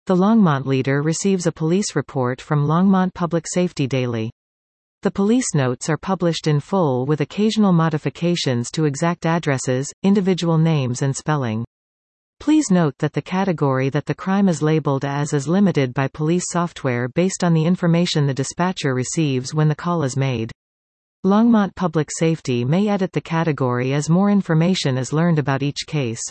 The Longmont leader receives a police report from Longmont Public Safety Daily. The police notes are published in full with occasional modifications to exact addresses, individual names and spelling. Please note that the category that the crime is labeled as is limited by police software based on the information the dispatcher receives when the call is made. Longmont Public Safety may edit the category as more information is learned about each case.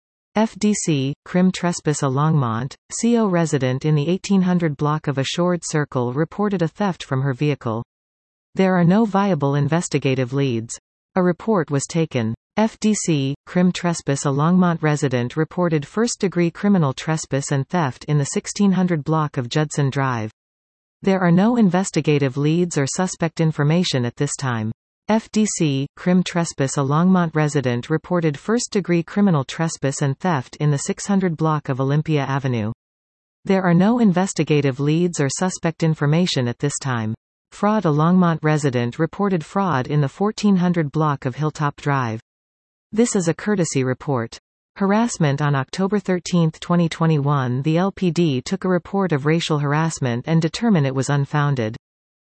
FDC, Crim Trespass. A Longmont, CO resident in the 1800 block of Assured Circle reported a theft from her vehicle. There are no viable investigative leads. A report was taken. FDC, Crim Trespass. A Longmont resident reported first-degree criminal trespass and theft in the 1600 block of Judson Drive. There are no investigative leads or suspect information at this time. FDC, Crim Trespass. A Longmont resident reported first-degree criminal trespass and theft in the 600 block of Olympia Avenue. There are no investigative leads or suspect information at this time. Fraud. A Longmont resident reported fraud in the 1400 block of Hilltop Drive. This is a courtesy report. Harassment. On October 13, 2021, the LPD took a report of racial harassment and determined it was unfounded.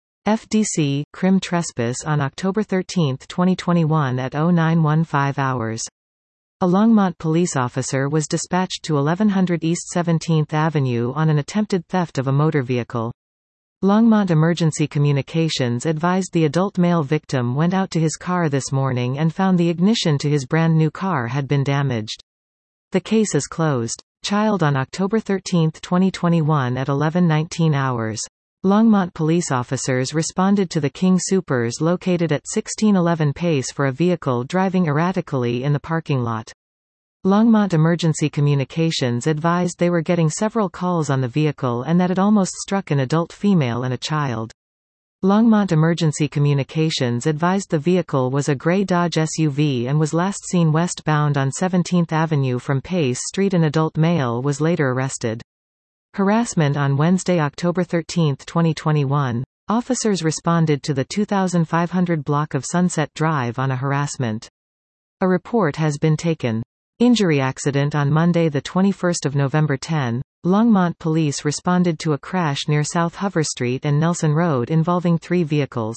FDC, Crim Trespass. On October 13, 2021 at 0915 hours. A Longmont police officer was dispatched to 1100 East 17th Avenue on an attempted theft of a motor vehicle. Longmont Emergency Communications advised the adult male victim went out to his car this morning and found the ignition to his brand new car had been damaged. The case is closed. Child. On October 13, 2021 at 11:19 hours. Longmont police officers responded to the King Soopers located at 1611 Pace for a vehicle driving erratically in the parking lot. Longmont Emergency Communications advised they were getting several calls on the vehicle and that it almost struck an adult female and a child. Longmont Emergency Communications advised the vehicle was a gray Dodge SUV and was last seen westbound on 17th Avenue from Pace Street. An adult male was later arrested. Harassment. On Wednesday, October 13, 2021, officers responded to the 2500 block of Sunset Drive on a harassment. A report has been taken. Injury. Accident. On Monday, the 21st of November 10, Longmont police responded to a crash near South Hover Street and Nelson Road involving 3 vehicles.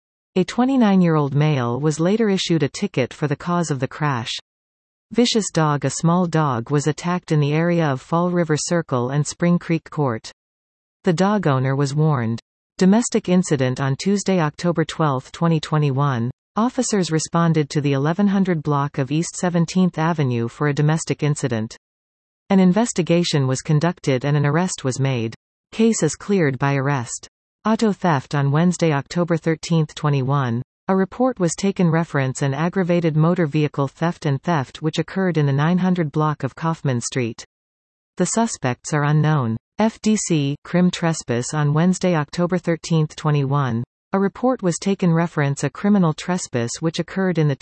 A 29-year-old male was later issued a ticket for the cause of the crash. Vicious dog. A small dog was attacked in the area of Fall River Circle and Spring Creek Court. The dog owner was warned. Domestic incident. On Tuesday, October 12, 2021, officers responded to the 1100 block of East 17th Avenue for a domestic incident. An investigation was conducted and an arrest was made. Case is cleared by arrest. Auto theft. On Wednesday, October 13, 21, a report was taken reference an aggravated motor vehicle theft and theft which occurred in the 900 block of Kaufman Street. The suspects are unknown. FDC, Crim Trespass. On Wednesday, October 13, 21, a report was taken reference a criminal trespass which occurred in the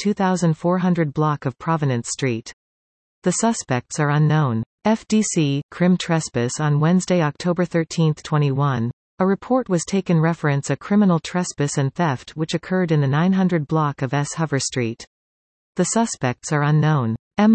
2400 block of Providence Street. The suspects are unknown. FDC, Crim Trespass. On Wednesday, October 13, 21, a report was taken reference a criminal trespass and theft which occurred in the 900 block of S. Hover Street. The suspects are unknown.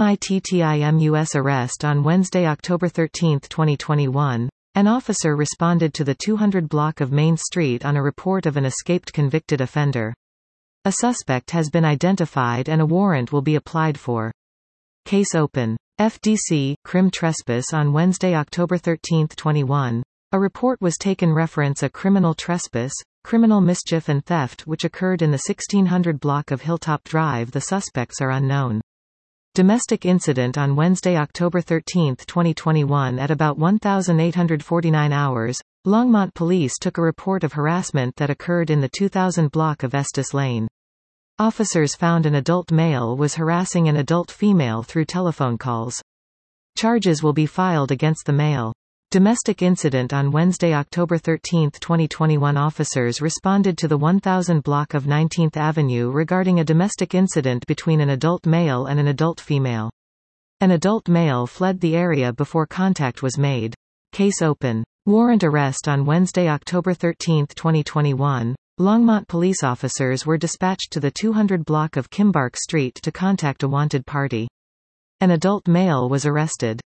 MITTIMUS arrest. On Wednesday, October 13, 2021, an officer responded to the 200 block of Main Street on a report of an escaped convicted offender. A suspect has been identified and a warrant will be applied for. Case open. FDC, Crim Trespass. On Wednesday, October 13, 21, a report was taken reference a criminal trespass, criminal mischief and theft which occurred in the 1600 block of Hilltop Drive. The suspects are unknown. Domestic incident. On Wednesday, October 13, 2021 at about 1849 hours, Longmont police took a report of harassment that occurred in the 2000 block of Estes Lane. Officers found an adult male was harassing an adult female through telephone calls. Charges will be filed against the male. Domestic incident. On Wednesday, October 13, 2021 officers responded to the 1000 block of 19th Avenue regarding a domestic incident between an adult male and an adult female. An adult male fled the area before contact was made. Case open. Warrant arrest. On Wednesday, October 13, 2021, Longmont police officers were dispatched to the 200 block of Kimbark Street to contact a wanted party. An adult male was arrested.